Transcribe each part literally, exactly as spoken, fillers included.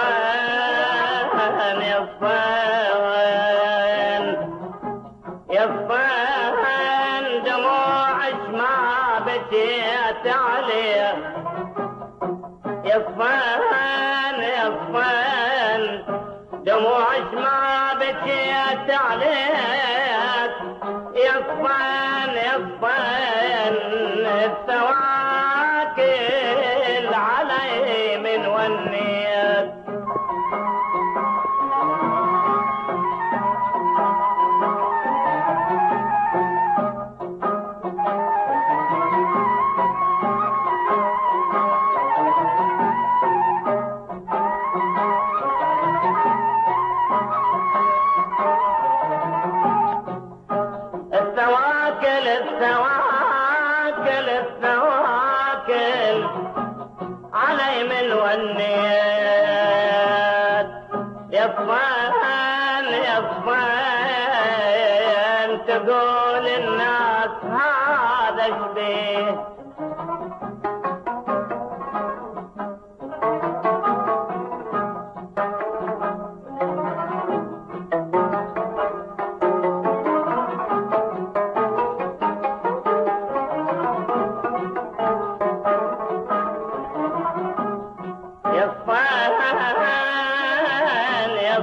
صفان يا صفان يا صفان دموعك ما بكيت عليه يا صفان يا صفان دموعك ما بكيت عليك يا صفان يا صفان التواكل علي من ونيت التواكل التواكل التواكل علي من ونيت يا صفان يا صفان تقول الناس هذا شبيه يا صفان يا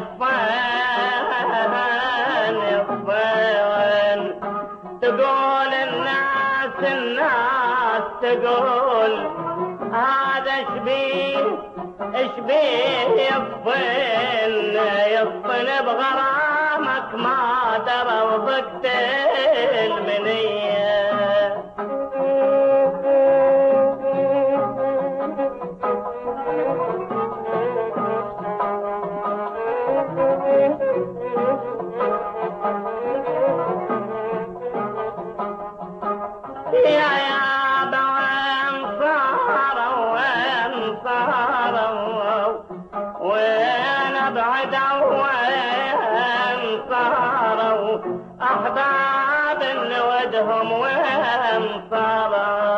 صفان يا صفان تقول الناس الناس تقول هذا شبيه شبيه يفن يفن بغرامك ما درى وضقت المنيه يا يا بعم صاروا وين صاروا وين ابعدوا وين صاروا احباب ودهم وين صاروا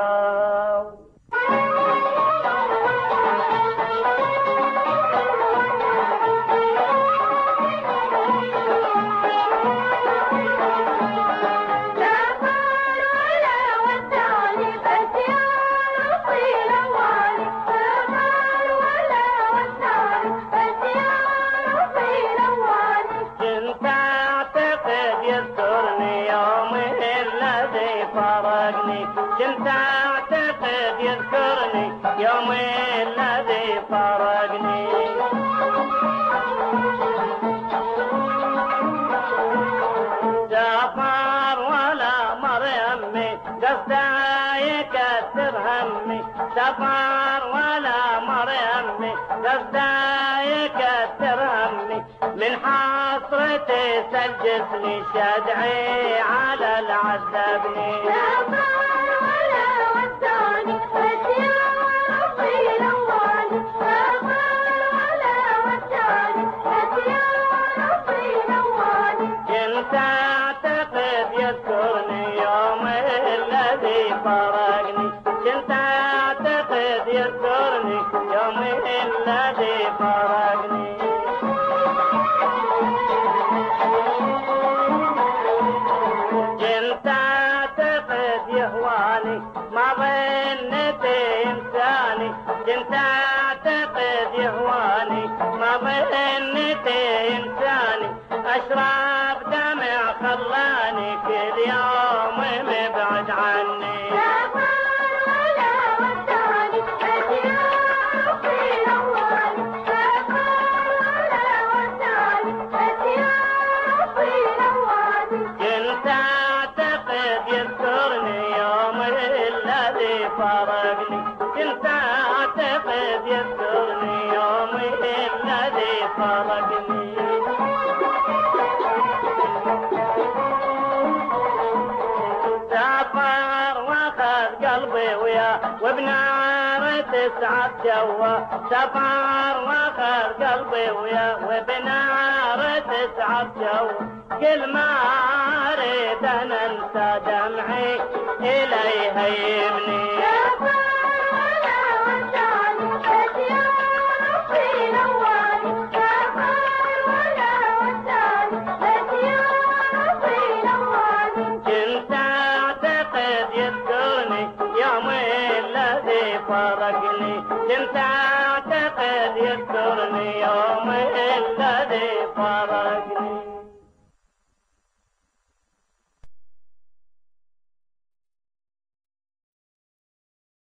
كنت اعتقد يذكرني يوم الذي فرقني سافر ولا مر يمي قصده يكسر همي سافر ولا مر يمي قصده يكسر همي من حسرتي سجسني شدعي على العذبني كنت اعتقد يذكرني يوم الذي فرقني كنت اعتقد يذكرني يوم الذي فرقني كنت اعتقد يهواني ما ظنيت انساني كنت اعتقد يهواني ما ظنيت انساني اشرب دمع خلاني كل يوم مبعد عني كنت اعتقد يذكرني يوم الذي فرقني كنت اعتقد يذكرني يوم الذي فرقني سافر واخذ قلبي وياه وبنار تسعد جوا سافر واخذ قلبي وياه وبنار تسعد جوا كل ما اريد ان انسى دمعي اليه يبني فرقني كنت اعتقد يسترني يوم الذي فرقني